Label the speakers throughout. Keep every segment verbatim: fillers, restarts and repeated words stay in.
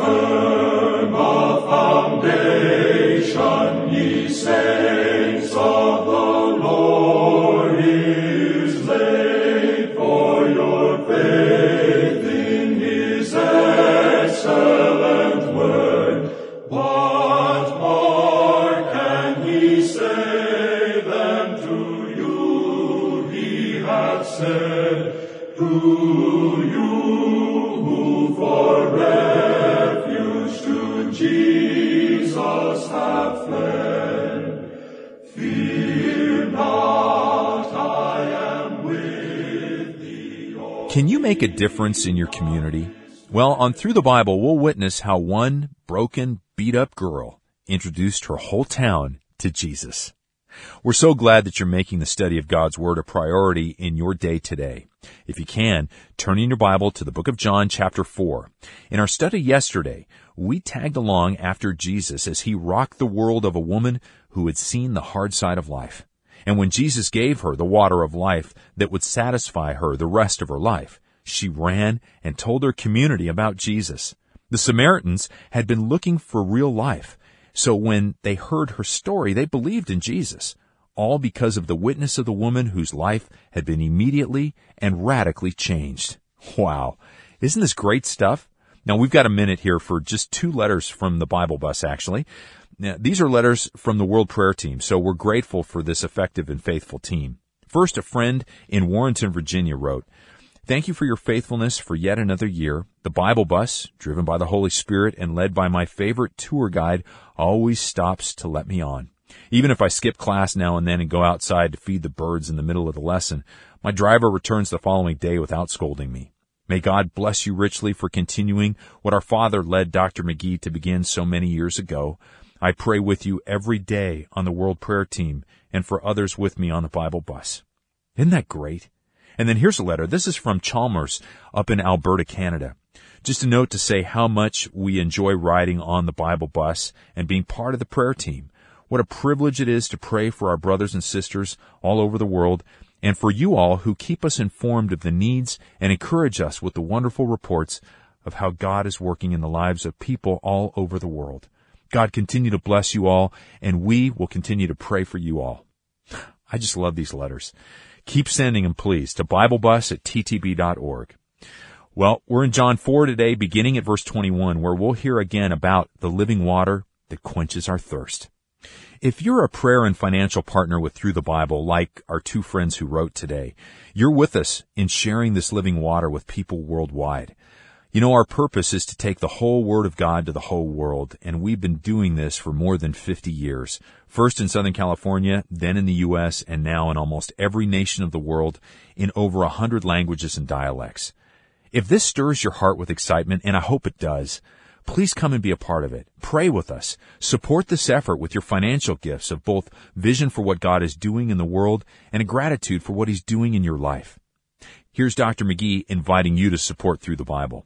Speaker 1: firm a foundation, ye saints of the Lord is laid, for your faith in his excellent word. What more can he say than to you he hath said, to you who for refuge to Jesus have fled? Fear not, I am with thee.
Speaker 2: Can you make a difference in your community? Well, on Through the Bible, we'll witness how one broken, beat-up girl introduced her whole town to Jesus. We're so glad that you're making the study of God's Word a priority in your day today. If you can, turn in your Bible to the book of John, chapter four. In our study yesterday, we tagged along after Jesus as he rocked the world of a woman who had seen the hard side of life. And when Jesus gave her the water of life that would satisfy her the rest of her life, she ran and told her community about Jesus. The Samaritans had been looking for real life, so when they heard her story, they believed in Jesus, all because of the witness of the woman whose life had been immediately and radically changed. Wow. Isn't this great stuff? Now, we've got a minute here for just two letters from the Bible Bus, actually. Now, these are letters from the World Prayer Team, so we're grateful for this effective and faithful team. First, a friend in Warrenton, Virginia wrote, "Thank you for your faithfulness for yet another year. The Bible Bus, driven by the Holy Spirit and led by my favorite tour guide, always stops to let me on. Even if I skip class now and then and go outside to feed the birds in the middle of the lesson, my driver returns the following day without scolding me. May God bless you richly for continuing what our Father led Doctor McGee to begin so many years ago. I pray with you every day on the World Prayer Team and for others with me on the Bible Bus." Isn't that great? And then here's a letter. This is from Chalmers up in Alberta, Canada. Just a note to say how much we enjoy riding on the Bible Bus and being part of the prayer team. What a privilege it is to pray for our brothers and sisters all over the world, and for you all who keep us informed of the needs and encourage us with the wonderful reports of how God is working in the lives of people all over the world. God continue to bless you all, and we will continue to pray for you all. I just love these letters. Keep sending them, please, to BibleBus at t t b dot org. Well, we're in John four today, beginning at verse twenty-one, where we'll hear again about the living water that quenches our thirst. If you're a prayer and financial partner with Through the Bible, like our two friends who wrote today, you're with us in sharing this living water with people worldwide. You know, our purpose is to take the whole Word of God to the whole world, and we've been doing this for more than fifty years. First in Southern California, then in the U S, and now in almost every nation of the world in over a hundred languages and dialects. If this stirs your heart with excitement, and I hope it does, please come and be a part of it. Pray with us. Support this effort with your financial gifts of both vision for what God is doing in the world and a gratitude for what He's doing in your life. Here's Doctor McGee inviting you to support Through the Bible.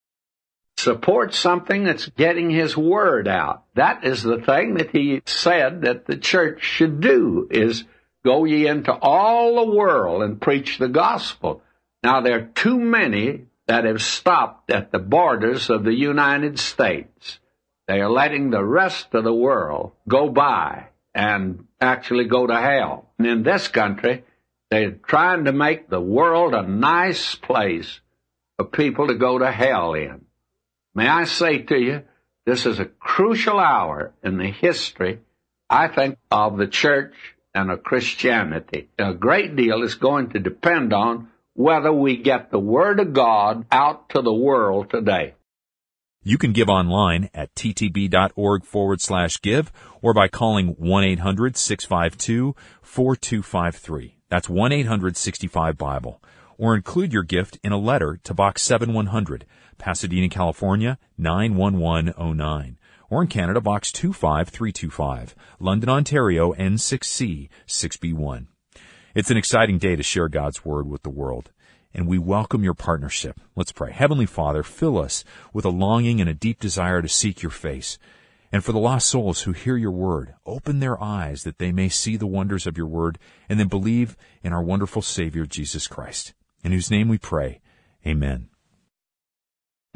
Speaker 3: Support something that's getting His Word out. That is the thing that He said that the church should do, is go ye into all the world and preach the gospel. Now, there are too many that have stopped at the borders of the United States. They are letting the rest of the world go by and actually go to hell. And in this country, they're trying to make the world a nice place for people to go to hell in. May I say to you, this is a crucial hour in the history, I think, of the church and of Christianity. A great deal is going to depend on whether we get the Word of God out to the world today.
Speaker 2: You can give online at ttb.org forward slash give or by calling one eight hundred six five two four two five three. That's one eight hundred sixty-five Bible. Or include your gift in a letter to Box seven one hundred, Pasadena, California, nine one one oh nine. Or in Canada, Box two five three two five, London, Ontario, N six C six B one. It's an exciting day to share God's Word with the world, and we welcome your partnership. Let's pray. Heavenly Father, fill us with a longing and a deep desire to seek your face. And for the lost souls who hear your Word, open their eyes that they may see the wonders of your Word and then believe in our wonderful Savior, Jesus Christ, in whose name we pray. Amen.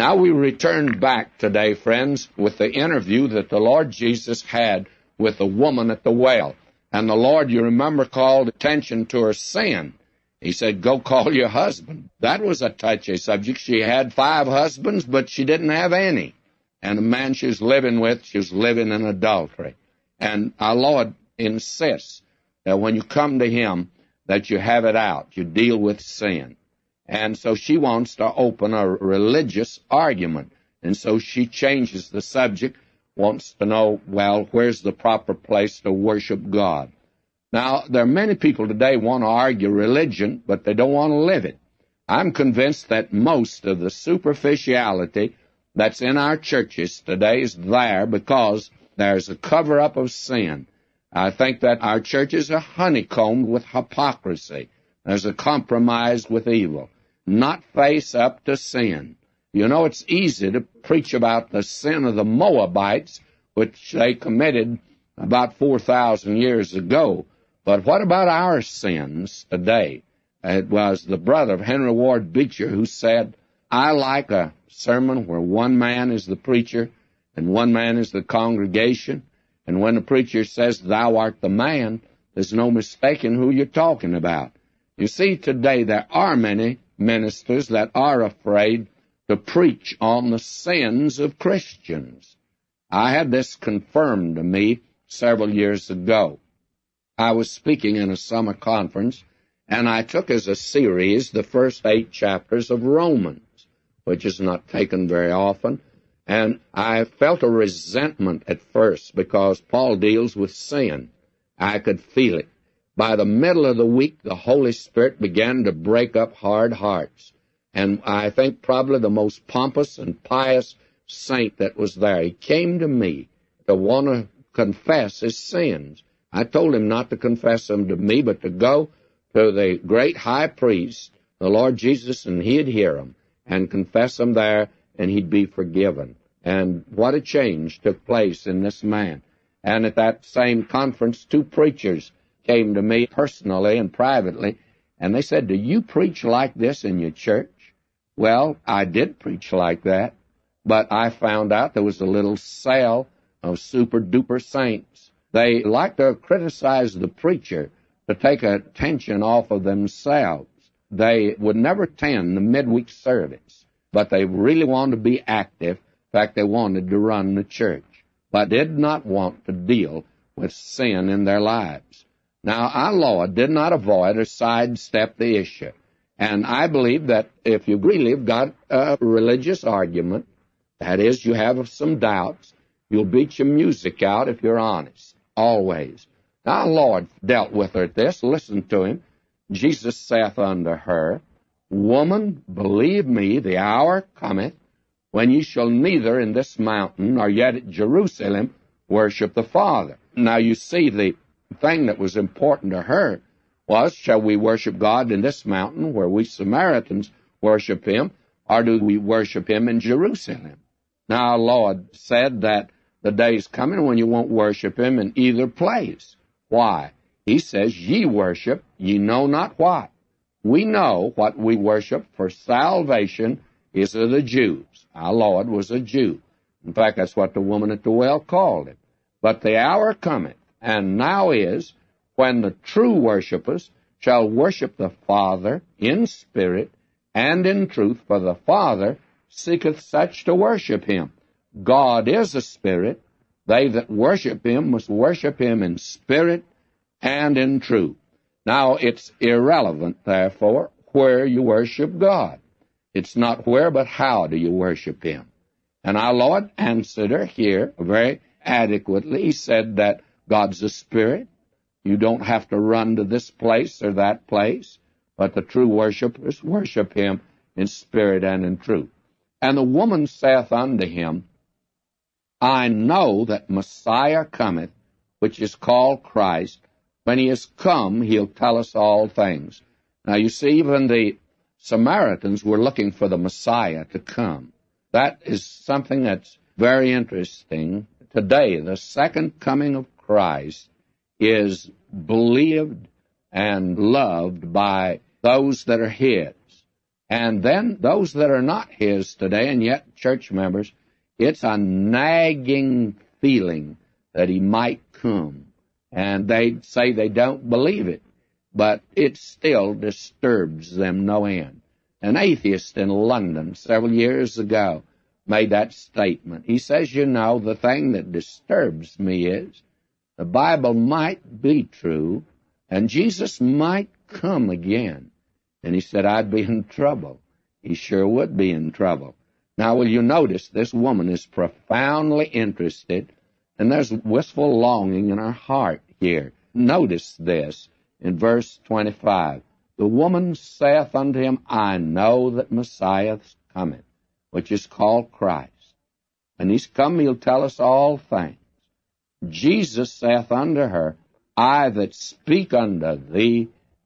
Speaker 3: Now we return back today, friends, with the interview that the Lord Jesus had with the woman at the well. And the Lord, you remember, called attention to her sin. He said, go call your husband. That was a touchy subject. She had five husbands, but she didn't have any. And the man she was living with, she was living in adultery. And our Lord insists that when you come to Him, that you have it out. You deal with sin. And so she wants to open a religious argument. And so she changes the subject, wants to know, well, where's the proper place to worship God? Now, there are many people today want to argue religion, but they don't want to live it. I'm convinced that most of the superficiality that's in our churches today is there because there's a cover-up of sin. I think that our churches are honeycombed with hypocrisy. There's a compromise with evil. Not face up to sin. You know, it's easy to preach about the sin of the Moabites, which they committed about four thousand years ago. But what about our sins today? It was the brother of Henry Ward Beecher who said, I like a sermon where one man is the preacher and one man is the congregation. And when the preacher says, thou art the man, there's no mistaking who you're talking about. You see, today there are many ministers that are afraid to preach on the sins of Christians. I had this confirmed to me several years ago. I was speaking in a summer conference, and I took as a series the first eight chapters of Romans, which is not taken very often. And I felt a resentment at first because Paul deals with sin. I could feel it. By the middle of the week, the Holy Spirit began to break up hard hearts. And I think probably the most pompous and pious saint that was there, he came to me to want to confess his sins. I told him not to confess them to me, but to go to the great high priest, the Lord Jesus, and he'd hear them and confess them there, and he'd be forgiven. And what a change took place in this man. And at that same conference, two preachers came to me personally and privately, and they said, do you preach like this in your church? Well, I did preach like that, but I found out there was a little cell of super-duper saints. They like to criticize the preacher to take attention off of themselves. They would never attend the midweek service, but they really wanted to be active. In fact, they wanted to run the church, but did not want to deal with sin in their lives. Now, our Lord did not avoid or sidestep the issue. And I believe that if you really have got a religious argument, that is, you have some doubts, you'll beat your music out if you're honest, always. Now, our Lord dealt with her at this. Listen to him. Jesus saith unto her, Woman, believe me, the hour cometh, when ye shall neither in this mountain nor yet at Jerusalem worship the Father. Now, you see, the thing that was important to her was, shall we worship God in this mountain where we Samaritans worship him, or do we worship him in Jerusalem? Now, our Lord said that the day's coming when you won't worship him in either place. Why? He says, ye worship, ye know not what. We know what we worship, for salvation is of the Jews. Our Lord was a Jew. In fact, that's what the woman at the well called him. But the hour cometh, and now is, when the true worshippers shall worship the Father in spirit and in truth, for the Father seeketh such to worship him. God is a spirit. They that worship him must worship him in spirit and in truth. Now, it's irrelevant, therefore, where you worship God. It's not where, but how do you worship him. And our Lord answered her here very adequately. He said that God's a spirit. You don't have to run to this place or that place, but the true worshipers worship him in spirit and in truth. And the woman saith unto him, I know that Messiah cometh, which is called Christ. When he is come, he'll tell us all things. Now, you see, even the Samaritans were looking for the Messiah to come. That is something that's very interesting. Today, the second coming of Christ is believed and loved by those that are his. And then those that are not his today and yet church members, it's a nagging feeling that he might come. And they say they don't believe it, but it still disturbs them no end. An atheist in London several years ago made that statement. He says, you know, the thing that disturbs me is the Bible might be true and Jesus might come again. And he said, I'd be in trouble. He sure would be in trouble. Now, will you notice this woman is profoundly interested, and there's wistful longing in her heart here. Notice this in verse twenty-five. The woman saith unto him, I know that Messiah cometh, which is called Christ. And he's come, he'll tell us all things. Jesus saith unto her, I that speak unto thee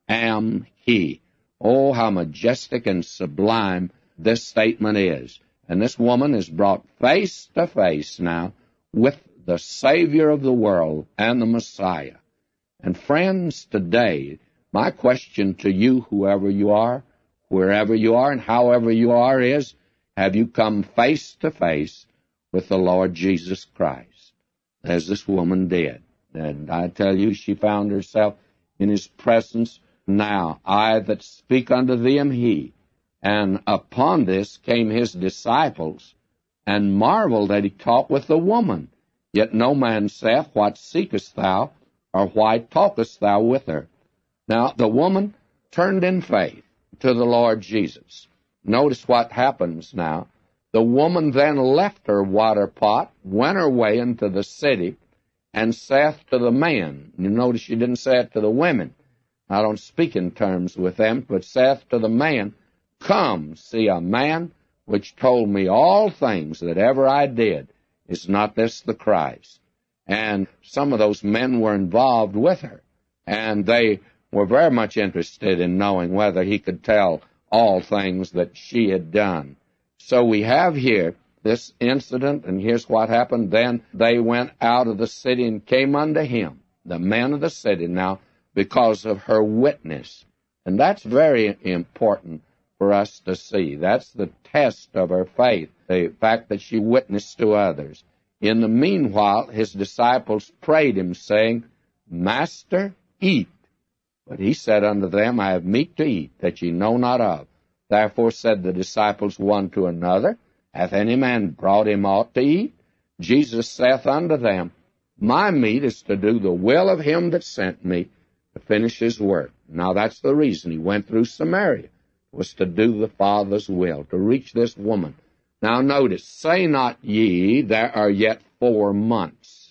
Speaker 3: am he. Oh, how majestic and sublime this statement is. And this woman is brought face to face now with the Savior of the world and the Messiah. And friends, today, my question to you, whoever you are, wherever you are, and however you are, is, have you come face to face with the Lord Jesus Christ, as this woman did? And I tell you, she found herself in his presence. Now, I that speak unto thee am he. And upon this came his disciples, and marveled that he talked with the woman. Yet no man saith, What seekest thou, or why talkest thou with her? Now, the woman turned in faith to the Lord Jesus. Notice what happens now. The woman then left her water pot, went her way into the city, and saith to the man. You notice she didn't say it to the women. I don't speak in terms with them, but saith to the man, Come, see a man which told me all things that ever I did. Is not this the Christ? And some of those men were involved with her, and they were very much interested in knowing whether he could tell all things that she had done. So we have here this incident, and here's what happened. Then they went out of the city and came unto him, the men of the city, now because of her witness. And that's very important for us to see. That's the test of her faith, the fact that she witnessed to others. In the meanwhile, his disciples prayed him, saying, Master, eat. But he said unto them, I have meat to eat, that ye know not of. Therefore said the disciples one to another, Hath any man brought him aught to eat? Jesus saith unto them, My meat is to do the will of him that sent me, to finish his work. Now that's the reason he went through Samaria, was to do the Father's will, to reach this woman. Now notice, say not ye, there are yet four months.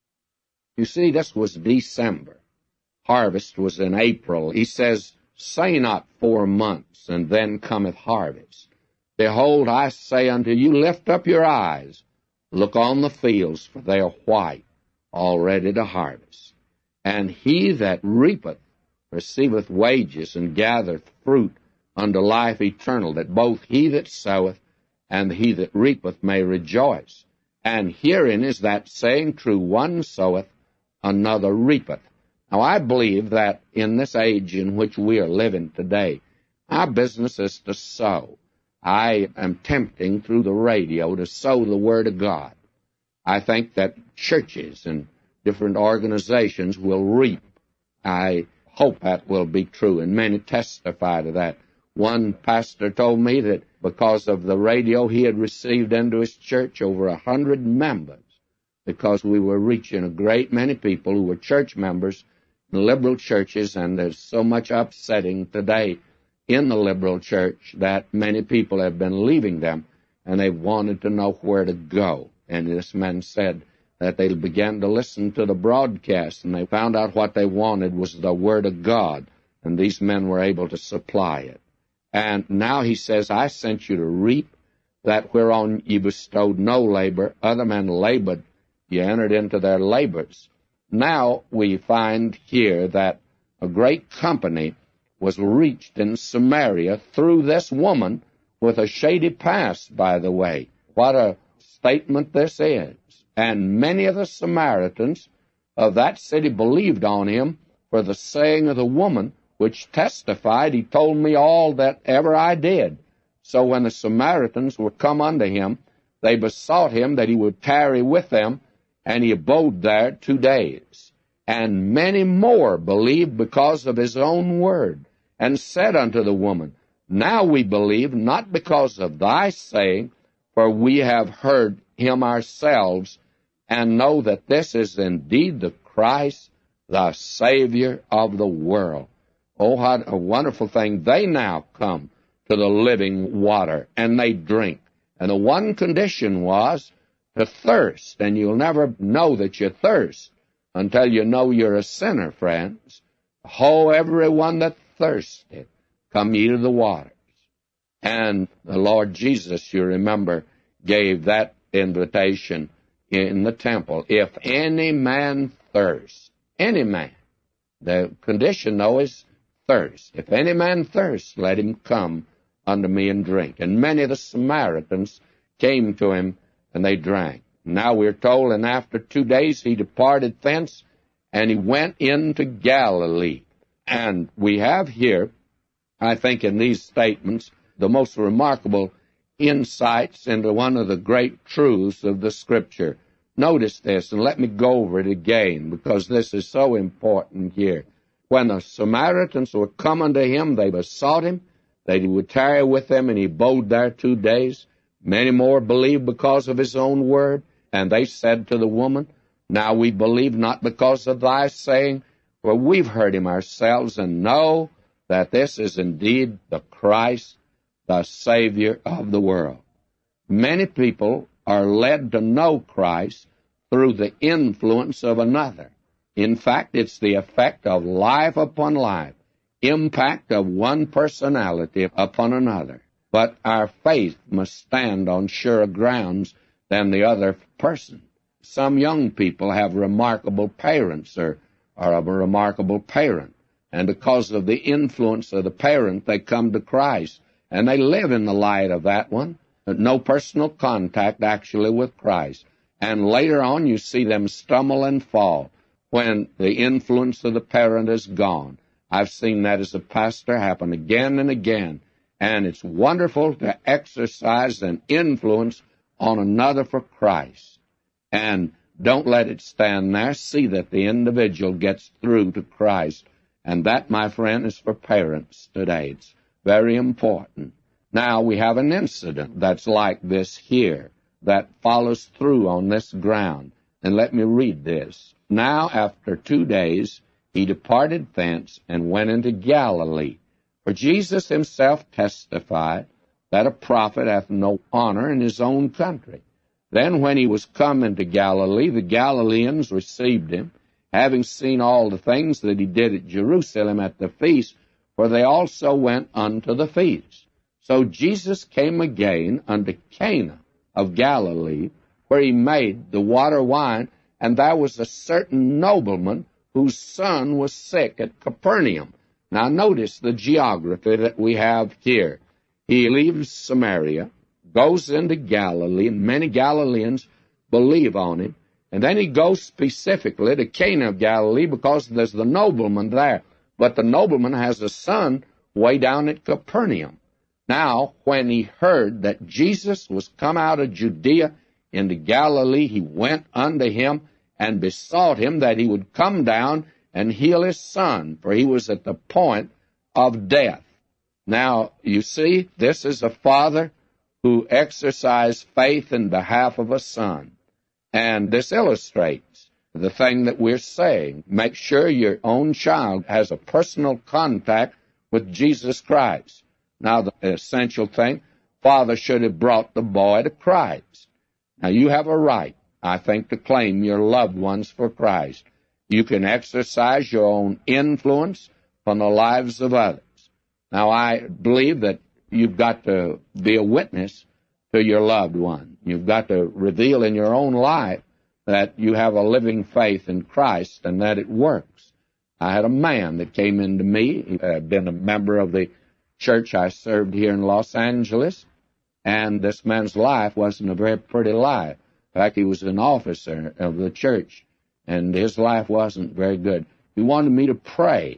Speaker 3: You see, this was December. Harvest was in April. He says, say not four months, and then cometh harvest. Behold, I say unto you, lift up your eyes, look on the fields, for they are white, already to harvest. And he that reapeth receiveth wages, and gathereth fruit unto life eternal, that both he that soweth and he that reapeth may rejoice. And herein is that saying true, one soweth, another reapeth. Now, I believe that in this age in which we are living today, our business is to sow. I am tempting through the radio to sow the Word of God. I think that churches and different organizations will reap. I hope that will be true, and many testify to that. One pastor told me that because of the radio, he had received into his church over a hundred members, because we were reaching a great many people who were church members in liberal churches, and there's so much upsetting today in the liberal church that many people have been leaving them, and they wanted to know where to go. And this man said that they began to listen to the broadcast, and they found out what they wanted was the Word of God, and these men were able to supply it. And now he says, I sent you to reap that whereon ye bestowed no labor. Other men labored, ye entered into their labors. Now we find here that a great company was reached in Samaria through this woman with a shady past, by the way. What a statement this is. And many of the Samaritans of that city believed on him for the saying of the woman which testified, he told me all that ever I did. So when the Samaritans were come unto him, they besought him that he would tarry with them, and he abode there two days. And many more believed because of his own word, and said unto the woman, Now we believe, not because of thy saying, for we have heard him ourselves, and know that this is indeed the Christ, the Savior of the world. Oh, what a wonderful thing. They now come to the living water, and they drink. And the one condition was to thirst, and you'll never know that you thirst until you know you're a sinner, friends. Ho, everyone that thirsteth, come ye to the waters. And the Lord Jesus, you remember, gave that invitation in the temple. If any man thirst, any man, the condition, though, is thirst. If any man thirst, let him come unto me and drink. And many of the Samaritans came to him, and they drank. Now we're told, and after two days he departed thence, and he went into Galilee. And we have here, I think in these statements, the most remarkable insights into one of the great truths of the Scripture. Notice this, and let me go over it again, because this is so important here. When the Samaritans were come unto him, they besought him that he would tarry with them, and he abode there two days. Many more believed because of his own word, and they said to the woman, Now we believe not because of thy saying, for we've heard him ourselves, and know that this is indeed the Christ, the Savior of the world. Many people are led to know Christ through the influence of another. In fact, it's the effect of life upon life, impact of one personality upon another. But our faith must stand on surer grounds than the other person. Some young people have remarkable parents or are a remarkable parent, and because of the influence of the parent, they come to Christ, and they live in the light of that one, no personal contact actually with Christ. And later on, you see them stumble and fall when the influence of the parent is gone. I've seen that as a pastor happen again and again, and it's wonderful to exercise an influence on another for Christ. And don't let it stand there. See that the individual gets through to Christ. And that, my friend, is for parents today. It's very important. Now, we have an incident that's like this here that follows through on this ground. And let me read this. Now, after two days, he departed thence and went into Galilee. For Jesus himself testified that a prophet hath no honor in his own country. Then when he was come into Galilee, the Galileans received him, having seen all the things that he did at Jerusalem at the feast, for they also went unto the feast. So Jesus came again unto Cana of Galilee, where he made the water wine, and there was a certain nobleman whose son was sick at Capernaum. Now notice the geography that we have here. He leaves Samaria, goes into Galilee, and many Galileans believe on him. And then he goes specifically to Cana of Galilee because there's the nobleman there. But the nobleman has a son way down at Capernaum. Now, when he heard that Jesus was come out of Judea into Galilee, he went unto him and besought him that he would come down and heal his son, for he was at the point of death. Now, you see, this is a father who exercised faith in behalf of a son. And this illustrates the thing that we're saying. Make sure your own child has a personal contact with Jesus Christ. Now, the essential thing, father should have brought the boy to Christ. Now, you have a right, I think, to claim your loved ones for Christ. You can exercise your own influence on the lives of others. Now, I believe that you've got to be a witness to your loved one. You've got to reveal in your own life that you have a living faith in Christ and that it works. I had a man that came into me. He had been a member of the church I served here in Los Angeles, and this man's life wasn't a very pretty life. In fact, he was an officer of the church, and his life wasn't very good. He wanted me to pray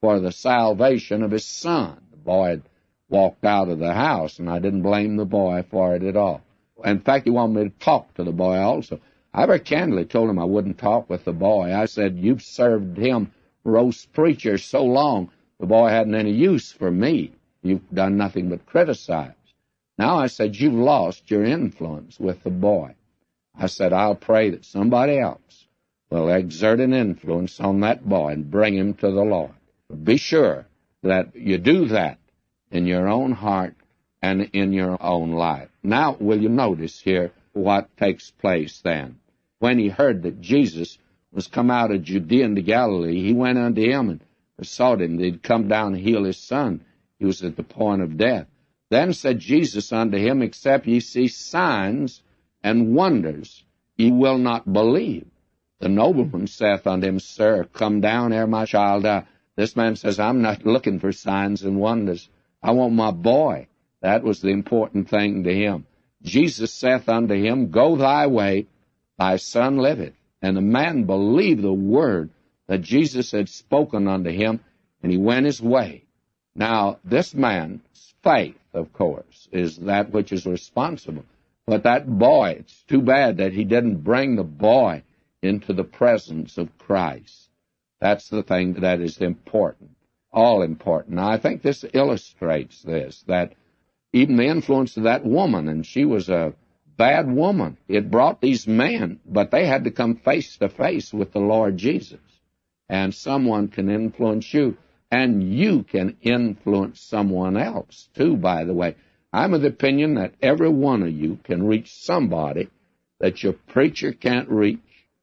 Speaker 3: for the salvation of his son. The boy had walked out of the house, and I didn't blame the boy for it at all. In fact, he wanted me to talk to the boy also. I very candidly told him I wouldn't talk with the boy. I said, you've served him roast preacher so long, the boy hadn't any use for me. You've done nothing but criticize. Now, I said, you've lost your influence with the boy. I said, I'll pray that somebody else will exert an influence on that boy and bring him to the Lord. Be sure that you do that in your own heart and in your own life. Now, will you notice here what takes place then? When he heard that Jesus was come out of Judea into Galilee, he went unto him and besought him that he'd come down and heal his son. He was at the point of death. Then said Jesus unto him, except ye see signs and wonders, ye will not believe. The nobleman saith unto him, Sir, come down ere my child die. This man says, I'm not looking for signs and wonders. I want my boy. That was the important thing to him. Jesus saith unto him, Go thy way, thy son liveth. And the man believed the word that Jesus had spoken unto him, and he went his way. Now, this man's faith, of course, is that which is responsible. But that boy, it's too bad that he didn't bring the boy into the presence of Christ. That's the thing that is important, all important. Now, I think this illustrates this, that even the influence of that woman, and she was a bad woman, it brought these men, but they had to come face to face with the Lord Jesus. And someone can influence you, and you can influence someone else, too, by the way. I'm of the opinion that every one of you can reach somebody that your preacher can't reach.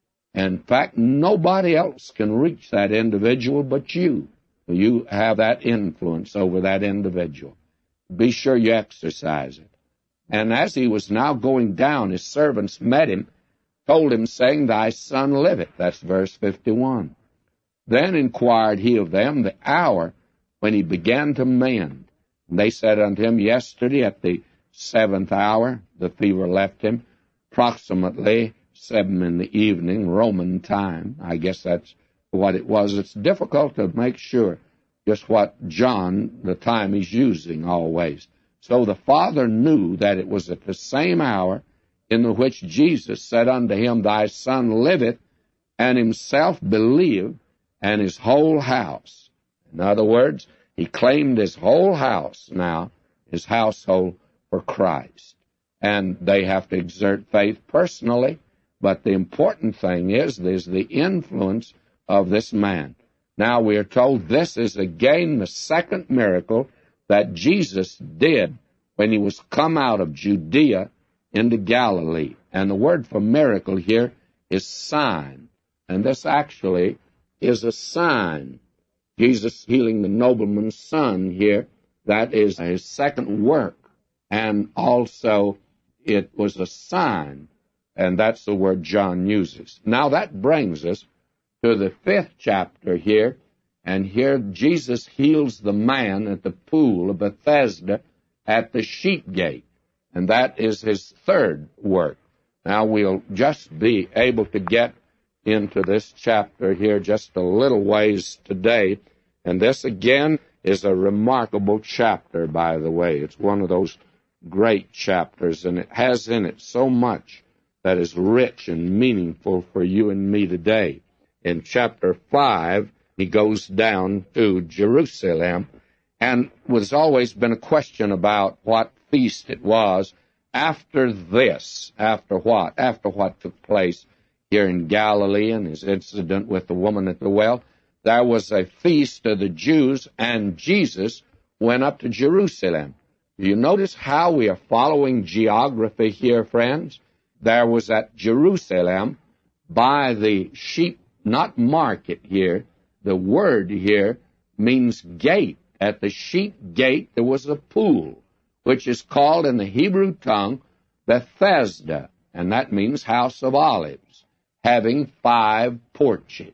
Speaker 3: In fact, nobody else can reach that individual but you. You have that influence over that individual. Be sure you exercise it. And as he was now going down, his servants met him, told him, saying, Thy son liveth. That's verse fifty-one. Then inquired he of them the hour when he began to mend. And they said unto him, Yesterday at the seventh hour the fever left him, approximately seven in the evening, Roman time. I guess that's what it was. It's difficult to make sure just what John, the time he's using always. So the father knew that it was at the same hour in the which Jesus said unto him, Thy son liveth, and himself believed, and his whole house. In other words, he claimed his whole house now, his household, for Christ. And they have to exert faith personally, but the important thing is, there's the influence of this man. Now we are told this is again the second miracle that Jesus did when he was come out of Judea into Galilee. And the word for miracle here is sign. And this actually is a sign. Jesus healing the nobleman's son here, that is his second work. And also it was a sign. And that's the word John uses. Now that brings us to the fifth chapter here. And here Jesus heals the man at the pool of Bethesda at the sheep gate. And that is his third work. Now we'll just be able to get into this chapter here just a little ways today. And this again is a remarkable chapter, by the way. It's one of those great chapters, and it has in it so much that is rich and meaningful for you and me today. In chapter five, he goes down to Jerusalem, and there's always been a question about what feast it was after this. After what? After what took place here in Galilee and his incident with the woman at the well. There was a feast of the Jews, and Jesus went up to Jerusalem. Do you notice how we are following geography here, friends? There was at Jerusalem by the sheep, not market here. The word here means gate. At the sheep gate there was a pool, which is called in the Hebrew tongue Bethesda, and that means house of olives, having five porches.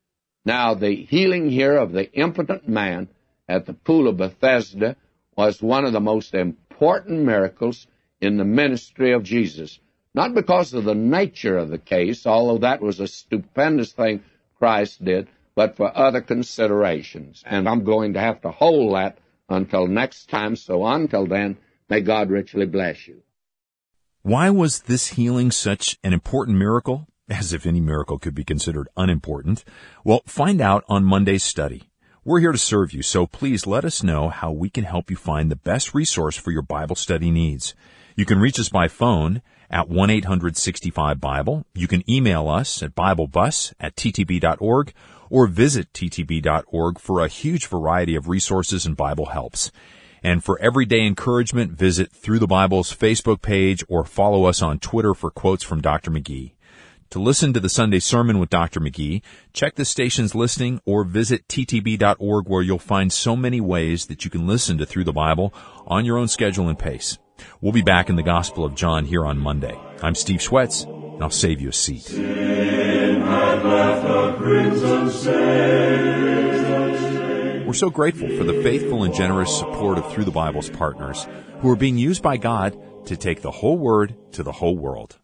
Speaker 3: Now, the healing here of the impotent man at the pool of Bethesda was one of the most important miracles in the ministry of Jesus. Not because of the nature of the case, although that was a stupendous thing Christ did, but for other considerations. And I'm going to have to hold that until next time. So until then, may God richly bless you.
Speaker 2: Why was this healing such an important miracle? As if any miracle could be considered unimportant. Well, find out on Monday's study. We're here to serve you, so please let us know how we can help you find the best resource for your Bible study needs. You can reach us by phone at one eight hundred sixty-five Bible. You can email us at biblebus at t t b dot org or visit t t b dot org for a huge variety of resources and Bible helps. And for everyday encouragement, visit Through the Bible's Facebook page or follow us on Twitter for quotes from Doctor McGee. To listen to the Sunday Sermon with Doctor McGee, check the station's listing or visit t t b dot org where you'll find so many ways that you can listen to Through the Bible on your own schedule and pace. We'll be back in the Gospel of John here on Monday. I'm Steve Schwetz, and I'll save you a seat.
Speaker 1: Sin had left a crimson stain.
Speaker 2: We're so grateful for the faithful and generous support of Through the Bible's partners who are being used by God to take the whole Word to the whole world.